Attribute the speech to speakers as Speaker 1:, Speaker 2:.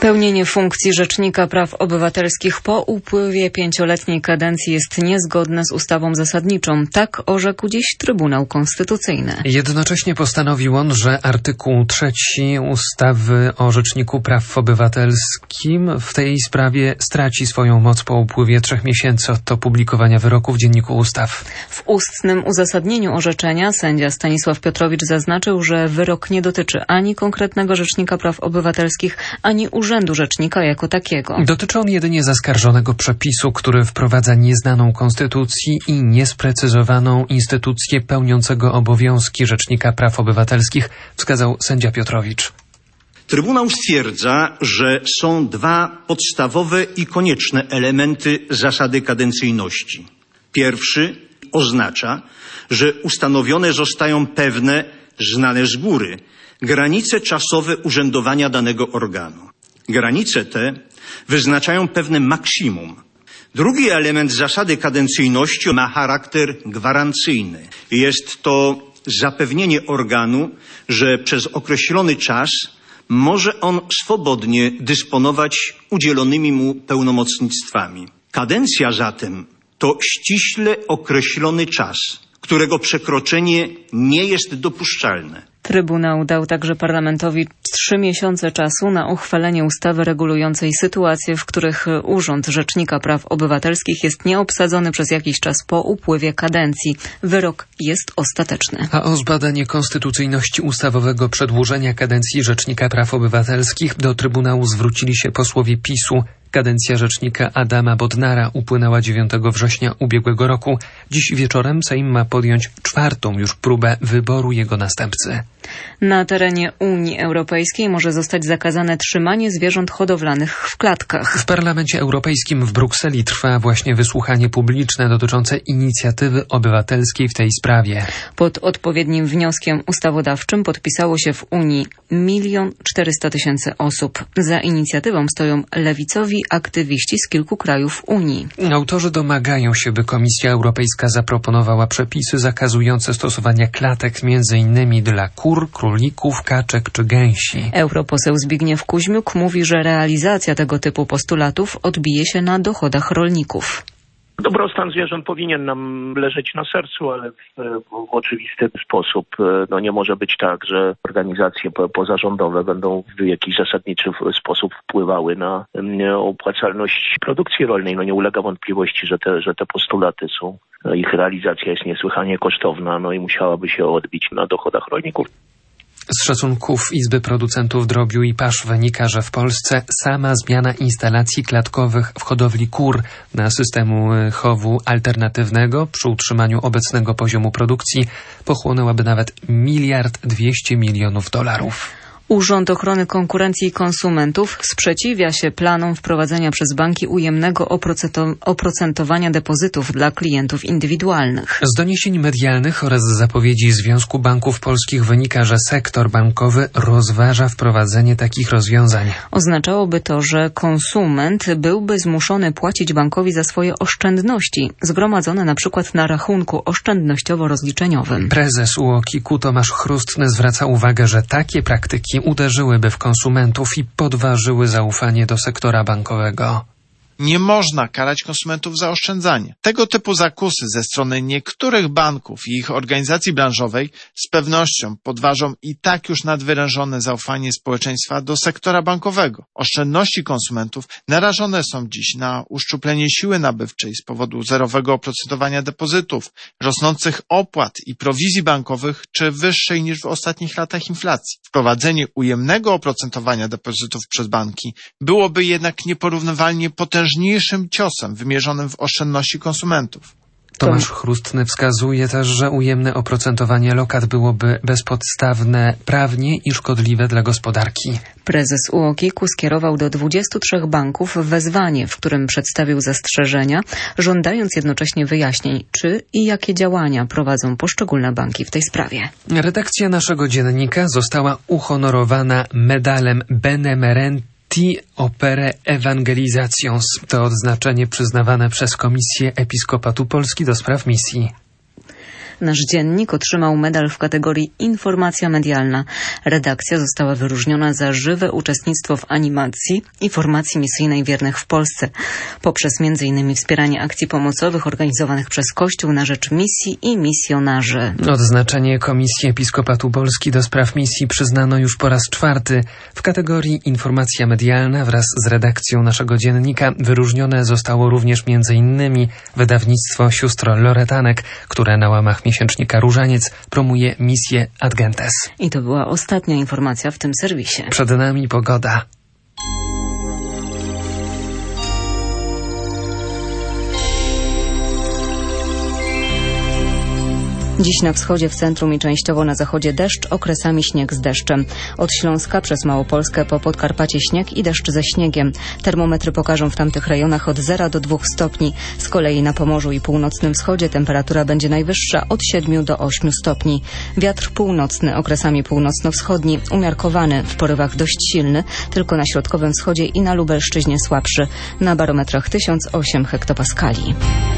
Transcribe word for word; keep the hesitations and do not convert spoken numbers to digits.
Speaker 1: Pełnienie funkcji Rzecznika Praw Obywatelskich po upływie pięcioletniej kadencji jest niezgodne z ustawą zasadniczą. Tak orzekł dziś Trybunał Konstytucyjny.
Speaker 2: Jednocześnie postanowił on, że artykuł trzeci ustawy o Rzeczniku Praw Obywatelskim w tej sprawie straci swoją moc po upływie trzech miesięcy od opublikowania wyroku w Dzienniku Ustaw.
Speaker 1: W ustnym uzasadnieniu orzeczenia sędzia Stanisław Piotrowicz zaznaczył, że wyrok nie dotyczy ani konkretnego Rzecznika Praw Obywatelskich, ani Urzędu Rzecznika jako takiego.
Speaker 2: Dotyczy on jedynie zaskarżonego przepisu, który wprowadza nieznaną konstytucji i niesprecyzowaną instytucję pełniącego obowiązki Rzecznika Praw Obywatelskich, wskazał sędzia Piotrowicz.
Speaker 3: Trybunał stwierdza, że są dwa podstawowe i konieczne elementy zasady kadencyjności. Pierwszy oznacza, że ustanowione zostają pewne, znane z góry, granice czasowe urzędowania danego organu. Granice te wyznaczają pewne maksimum. Drugi element zasady kadencyjności ma charakter gwarancyjny. Jest to zapewnienie organu, że przez określony czas może on swobodnie dysponować udzielonymi mu pełnomocnictwami. Kadencja zatem to ściśle określony czas, którego przekroczenie nie jest dopuszczalne.
Speaker 1: Trybunał dał także parlamentowi trzy miesiące czasu na uchwalenie ustawy regulującej sytuacje, w których Urząd Rzecznika Praw Obywatelskich jest nieobsadzony przez jakiś czas po upływie kadencji. Wyrok jest ostateczny.
Speaker 2: A o zbadanie konstytucyjności ustawowego przedłużenia kadencji Rzecznika Praw Obywatelskich do Trybunału zwrócili się posłowie PiSu. Kadencja rzecznika Adama Bodnara upłynęła dziewiątego września ubiegłego roku. Dziś wieczorem Sejm ma podjąć czwartą już próbę wyboru jego następcy.
Speaker 1: Na terenie Unii Europejskiej może zostać zakazane trzymanie zwierząt hodowlanych w klatkach.
Speaker 2: W Parlamencie Europejskim w Brukseli trwa właśnie wysłuchanie publiczne dotyczące inicjatywy obywatelskiej w tej sprawie.
Speaker 1: Pod odpowiednim wnioskiem ustawodawczym podpisało się w Unii milion czterysta tysięcy osób. Za inicjatywą stoją lewicowi aktywiści z kilku krajów Unii.
Speaker 2: Autorzy domagają się, by Komisja Europejska zaproponowała przepisy zakazujące stosowania klatek między innymi dla kur, królików, kaczek czy gęsi.
Speaker 1: Europoseł Zbigniew Kuźmiuk mówi, że realizacja tego typu postulatów odbije się na dochodach rolników.
Speaker 4: Dobrostan zwierząt powinien nam leżeć na sercu, ale w, w oczywisty sposób. No nie może być tak, że organizacje pozarządowe będą w jakiś zasadniczy sposób wpływały na opłacalność produkcji rolnej. No nie ulega wątpliwości, że te, że te postulaty są, ich realizacja jest niesłychanie kosztowna, no i musiałaby się odbić na dochodach rolników.
Speaker 2: Z szacunków Izby Producentów Drobiu i Pasz wynika, że w Polsce sama zmiana instalacji klatkowych w hodowli kur na systemu chowu alternatywnego przy utrzymaniu obecnego poziomu produkcji pochłonęłaby nawet miliard dwieście milionów dolarów.
Speaker 1: Urząd Ochrony Konkurencji i Konsumentów sprzeciwia się planom wprowadzenia przez banki ujemnego oprocentowania depozytów dla klientów indywidualnych.
Speaker 2: Z doniesień medialnych oraz z zapowiedzi Związku Banków Polskich wynika, że sektor bankowy rozważa wprowadzenie takich rozwiązań.
Speaker 1: Oznaczałoby to, że konsument byłby zmuszony płacić bankowi za swoje oszczędności, zgromadzone na przykład na rachunku oszczędnościowo-rozliczeniowym.
Speaker 2: Prezes U O K I-u Tomasz Chrustny zwraca uwagę, że takie praktyki uderzyłyby w konsumentów i podważyły zaufanie do sektora bankowego.
Speaker 5: Nie można karać konsumentów za oszczędzanie. Tego typu zakusy ze strony niektórych banków i ich organizacji branżowej z pewnością podważą i tak już nadwyrężone zaufanie społeczeństwa do sektora bankowego. Oszczędności konsumentów narażone są dziś na uszczuplenie siły nabywczej z powodu zerowego oprocentowania depozytów, rosnących opłat i prowizji bankowych czy wyższej niż w ostatnich latach inflacji. Wprowadzenie ujemnego oprocentowania depozytów przez banki byłoby jednak nieporównywalnie potężniejsze niejszym ciosem wymierzonym w oszczędności konsumentów.
Speaker 2: Tomasz Chrustny wskazuje też, że ujemne oprocentowanie lokat byłoby bezpodstawne prawnie i szkodliwe dla gospodarki.
Speaker 1: Prezes U O K I-u skierował do dwudziestu trzech banków wezwanie, w którym przedstawił zastrzeżenia, żądając jednocześnie wyjaśnień, czy i jakie działania prowadzą poszczególne banki w tej sprawie.
Speaker 2: Redakcja naszego dziennika została uhonorowana medalem Benemerenti Opere Evangelizations. To odznaczenie przyznawane przez Komisję Episkopatu Polski do spraw misji.
Speaker 1: Nasz dziennik otrzymał medal w kategorii Informacja medialna. Redakcja została wyróżniona za żywe uczestnictwo w animacji i formacji misyjnej wiernych w Polsce, poprzez między innymi wspieranie akcji pomocowych organizowanych przez Kościół na rzecz misji i misjonarzy.
Speaker 2: Odznaczenie Komisji Episkopatu Polski do spraw misji przyznano już po raz czwarty. W kategorii Informacja medialna wraz z redakcją naszego dziennika wyróżnione zostało również między innymi wydawnictwo Sióstr Loretanek, które na łamach miesięcznika Różaniec promuje misję Ad Gentes.
Speaker 1: I to była ostatnia informacja w tym serwisie.
Speaker 2: Przed nami pogoda.
Speaker 1: Dziś na wschodzie, w centrum i częściowo na zachodzie deszcz, okresami śnieg z deszczem. Od Śląska przez Małopolskę po Podkarpacie śnieg i deszcz ze śniegiem. Termometry pokażą w tamtych rejonach od zera do dwóch stopni. Z kolei na Pomorzu i północnym wschodzie temperatura będzie najwyższa od siedmiu do ośmiu stopni. Wiatr północny, okresami północno-wschodni, umiarkowany, w porywach dość silny, tylko na środkowym wschodzie i na Lubelszczyźnie słabszy. Na barometrach tysiąc osiem hektopaskali.